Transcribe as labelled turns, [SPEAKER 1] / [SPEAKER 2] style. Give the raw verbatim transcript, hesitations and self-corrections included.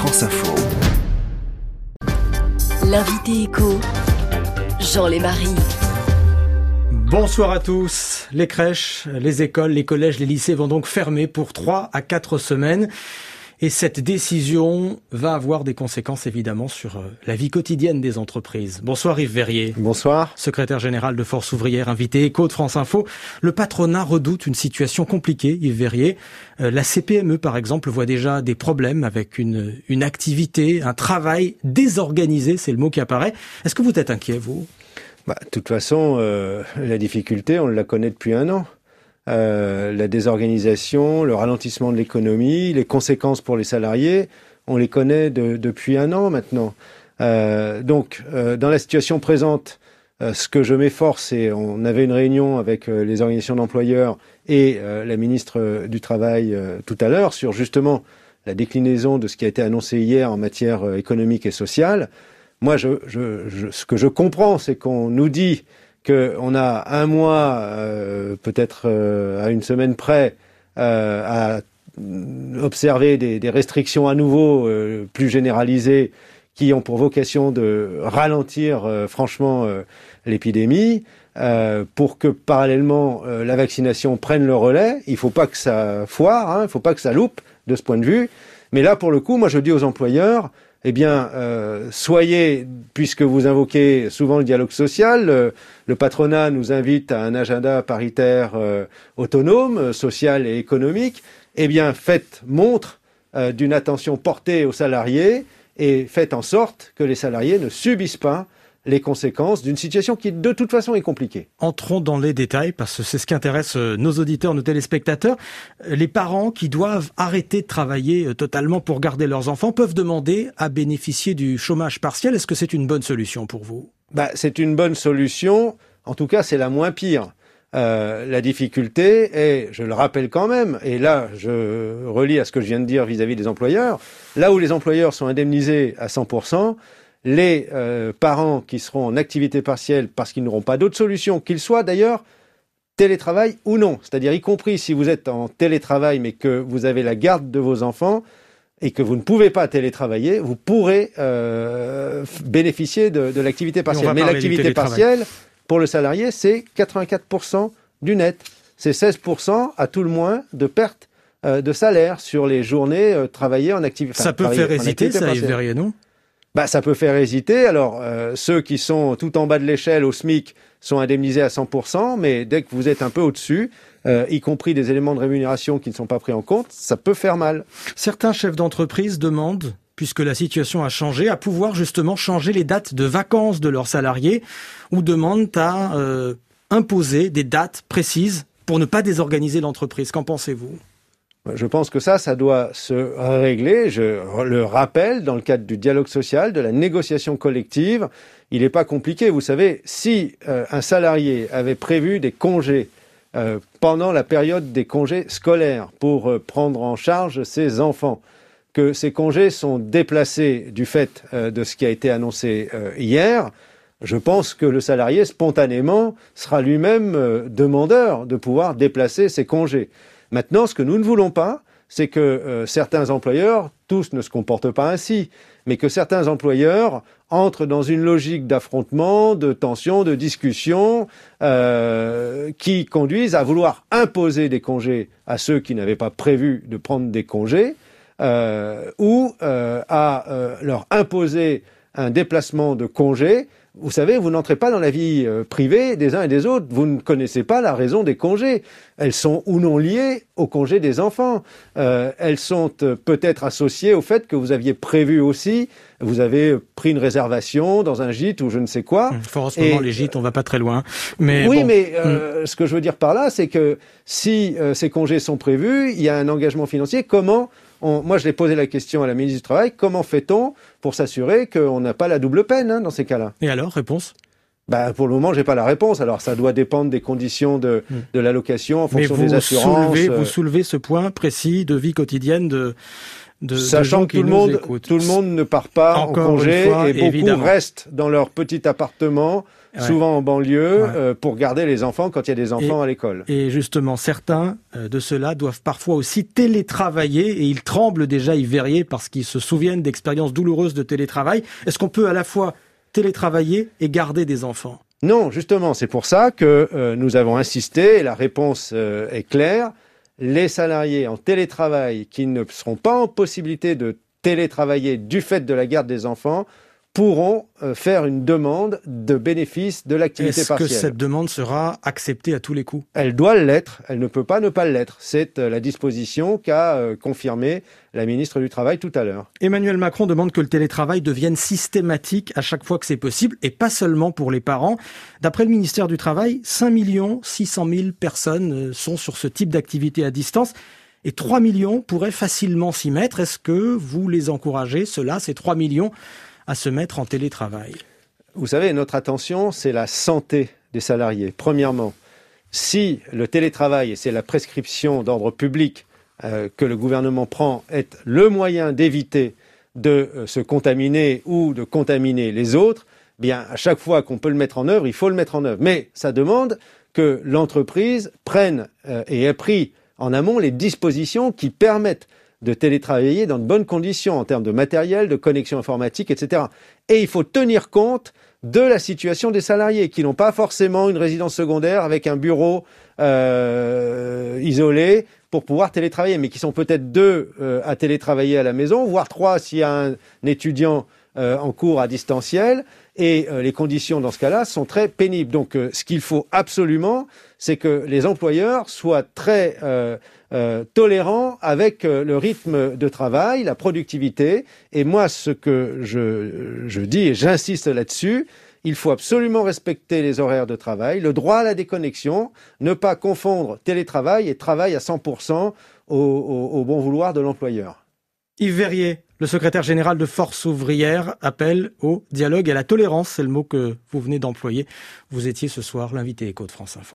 [SPEAKER 1] France Info.
[SPEAKER 2] L'invité éco, Jean Lémarie.
[SPEAKER 3] Bonsoir à tous. Les crèches, les écoles, les collèges, les lycées vont donc fermer pour trois à quatre semaines. Et cette décision va avoir des conséquences évidemment sur la vie quotidienne des entreprises. Bonsoir Yves Verrier.
[SPEAKER 4] Bonsoir.
[SPEAKER 3] Secrétaire général de Force ouvrière, invité éco de France Info. Le patronat redoute une situation compliquée, Yves Verrier. Euh, la C P M E par exemple voit déjà des problèmes avec une, une activité, un travail désorganisé, c'est le mot qui apparaît. Est-ce que vous êtes inquiet, vous ?
[SPEAKER 4] Bah, de toute façon, euh, la difficulté, on la connaît depuis un an. Euh, la désorganisation, le ralentissement de l'économie, les conséquences pour les salariés, on les connaît de, depuis un an maintenant. Euh, donc, euh, dans la situation présente, euh, ce que je m'efforce, et on avait une réunion avec euh, les organisations d'employeurs et euh, la ministre du Travail euh, tout à l'heure sur justement la déclinaison de ce qui a été annoncé hier en matière euh, économique et sociale. Moi, je, je, je, ce que je comprends, c'est qu'on nous dit qu'on a un mois, euh, peut-être euh, à une semaine près, euh, à observer des, des restrictions à nouveau euh, plus généralisées qui ont pour vocation de ralentir euh, franchement euh, l'épidémie, euh, pour que parallèlement euh, la vaccination prenne le relais. Il ne faut pas que ça foire, hein, il ne faut pas que ça loupe de ce point de vue. Mais là, pour le coup, moi je dis aux employeurs, eh bien, euh, soyez, puisque vous invoquez souvent le dialogue social, euh, le patronat nous invite à un agenda paritaire euh, autonome, euh, social et économique, eh bien, faites montre euh, d'une attention portée aux salariés et faites en sorte que les salariés ne subissent pas les conséquences d'une situation qui, de toute façon, est compliquée.
[SPEAKER 3] Entrons dans les détails, parce que c'est ce qui intéresse nos auditeurs, nos téléspectateurs. Les parents qui doivent arrêter de travailler totalement pour garder leurs enfants peuvent demander à bénéficier du chômage partiel. Est-ce que c'est une bonne solution pour vous ?
[SPEAKER 4] Bah, c'est une bonne solution. En tout cas, c'est la moins pire. Euh, la difficulté est, je le rappelle quand même, et là, je relie à ce que je viens de dire vis-à-vis des employeurs, là où les employeurs sont indemnisés à cent pour cent, les euh, parents qui seront en activité partielle parce qu'ils n'auront pas d'autre solution, qu'ils soient d'ailleurs télétravail ou non, c'est-à-dire y compris si vous êtes en télétravail mais que vous avez la garde de vos enfants et que vous ne pouvez pas télétravailler, vous pourrez euh, bénéficier de, de l'activité partielle. Mais l'activité partielle, pour le salarié, c'est quatre-vingt-quatre pour cent du net. C'est seize pour cent à tout le moins de perte euh, de salaire sur les journées euh, travaillées en activité
[SPEAKER 3] partielle. Ça peut faire hésiter, ça, Yves Verrier, non ?
[SPEAKER 4] Bah, ça peut faire hésiter. Alors, euh, ceux qui sont tout en bas de l'échelle au SMIC sont indemnisés à cent pour cent, mais dès que vous êtes un peu au-dessus, euh, y compris des éléments de rémunération qui ne sont pas pris en compte, ça peut faire mal.
[SPEAKER 3] Certains chefs d'entreprise demandent, puisque la situation a changé, à pouvoir justement changer les dates de vacances de leurs salariés, ou demandent à euh, imposer des dates précises pour ne pas désorganiser l'entreprise. Qu'en pensez-vous ?
[SPEAKER 4] Je pense que ça, ça doit se régler. Je le rappelle, dans le cadre du dialogue social, de la négociation collective, il n'est pas compliqué. Vous savez, si euh, un salarié avait prévu des congés euh, pendant la période des congés scolaires pour euh, prendre en charge ses enfants, que ces congés sont déplacés du fait euh, de ce qui a été annoncé euh, hier, je pense que le salarié, spontanément, sera lui-même euh, demandeur de pouvoir déplacer ses congés. Maintenant, ce que nous ne voulons pas, c'est que euh, certains employeurs, tous ne se comportent pas ainsi, mais que certains employeurs entrent dans une logique d'affrontement, de tension, de discussion, euh, qui conduisent à vouloir imposer des congés à ceux qui n'avaient pas prévu de prendre des congés, euh, ou euh, à euh, leur imposer un déplacement de congés. Vous savez, vous n'entrez pas dans la vie euh, privée des uns et des autres. Vous ne connaissez pas la raison des congés. Elles sont ou non liées au congé des enfants. Euh, elles sont euh, peut-être associées au fait que vous aviez prévu aussi, vous avez pris une réservation dans un gîte ou je ne sais quoi.
[SPEAKER 3] Fort en ce moment, les gîtes, on va pas très loin. Mais
[SPEAKER 4] oui,
[SPEAKER 3] bon.
[SPEAKER 4] mais euh, mmh. ce que je veux dire par là, c'est que si euh, ces congés sont prévus, il y a un engagement financier. Comment On, moi, je l'ai posé la question à la ministre du Travail. Comment fait-on pour s'assurer qu'on n'a pas la double peine hein, dans ces cas-là ?
[SPEAKER 3] Et alors, réponse ?
[SPEAKER 4] Bah, pour le moment, j'ai pas la réponse. Alors, ça doit dépendre des conditions de, mmh. de l'allocation en fonction
[SPEAKER 3] Mais vous
[SPEAKER 4] des assurances.
[SPEAKER 3] Soulevez, vous soulevez ce point précis de vie quotidienne de, de,
[SPEAKER 4] Sachant
[SPEAKER 3] de gens
[SPEAKER 4] que tout
[SPEAKER 3] qui
[SPEAKER 4] le
[SPEAKER 3] nous
[SPEAKER 4] monde,
[SPEAKER 3] écoutent.
[SPEAKER 4] tout le monde ne part pas
[SPEAKER 3] Encore
[SPEAKER 4] en congé
[SPEAKER 3] une fois,
[SPEAKER 4] et beaucoup
[SPEAKER 3] évidemment.
[SPEAKER 4] restent dans leur petit appartement
[SPEAKER 3] ouais.
[SPEAKER 4] souvent en banlieue,
[SPEAKER 3] ouais.
[SPEAKER 4] euh, pour garder les enfants quand il y a des enfants
[SPEAKER 3] et,
[SPEAKER 4] à l'école.
[SPEAKER 3] Et justement, certains euh, de ceux-là doivent parfois aussi télétravailler et ils tremblent déjà, Yves Verrier, parce qu'ils se souviennent d'expériences douloureuses de télétravail. Est-ce qu'on peut à la fois télétravailler et garder des enfants ?
[SPEAKER 4] Non, justement, c'est pour ça que euh, nous avons insisté, et la réponse euh, est claire. Les salariés en télétravail qui ne seront pas en possibilité de télétravailler du fait de la garde des enfants pourront euh, faire une demande de bénéfice de l'activité
[SPEAKER 3] Est-ce
[SPEAKER 4] partielle.
[SPEAKER 3] que cette demande sera acceptée à tous les coups ?
[SPEAKER 4] Elle doit l'être, elle ne peut pas ne pas l'être. C'est euh, la disposition qu'a euh, confirmée la ministre du Travail tout à l'heure.
[SPEAKER 3] Emmanuel Macron demande que le télétravail devienne systématique à chaque fois que c'est possible, et pas seulement pour les parents. D'après le ministère du Travail, cinq millions six cent mille personnes sont sur ce type d'activité à distance, et trois millions pourraient facilement s'y mettre. Est-ce que vous les encouragez, ceux-là, ces trois millions, à se mettre en télétravail ?
[SPEAKER 4] Vous savez, notre attention, c'est la santé des salariés. Premièrement, si le télétravail, et c'est la prescription d'ordre public euh, que le gouvernement prend, est le moyen d'éviter de euh, se contaminer ou de contaminer les autres, bien, à chaque fois qu'on peut le mettre en œuvre, il faut le mettre en œuvre. Mais ça demande que l'entreprise prenne euh, et ait pris en amont les dispositions qui permettent de télétravailler dans de bonnes conditions en termes de matériel, de connexion informatique, et cetera. Et il faut tenir compte de la situation des salariés qui n'ont pas forcément une résidence secondaire avec un bureau euh, isolé pour pouvoir télétravailler, mais qui sont peut-être deux euh, à télétravailler à la maison, voire trois s'il y a un, un étudiant euh, en cours à distanciel. Et euh, les conditions dans ce cas-là sont très pénibles. Donc euh, ce qu'il faut absolument, c'est que les employeurs soient très euh, euh, tolérants avec euh, le rythme de travail, la productivité. Et moi, ce que je, je dis, et j'insiste là-dessus, il faut absolument respecter les horaires de travail, le droit à la déconnexion, ne pas confondre télétravail et travail à cent pour cent au, au, au bon vouloir de l'employeur.
[SPEAKER 3] Yves Verrier, le secrétaire général de Force ouvrière, appelle au dialogue et à la tolérance, c'est le mot que vous venez d'employer. Vous étiez ce soir l'invité Écho de France Info.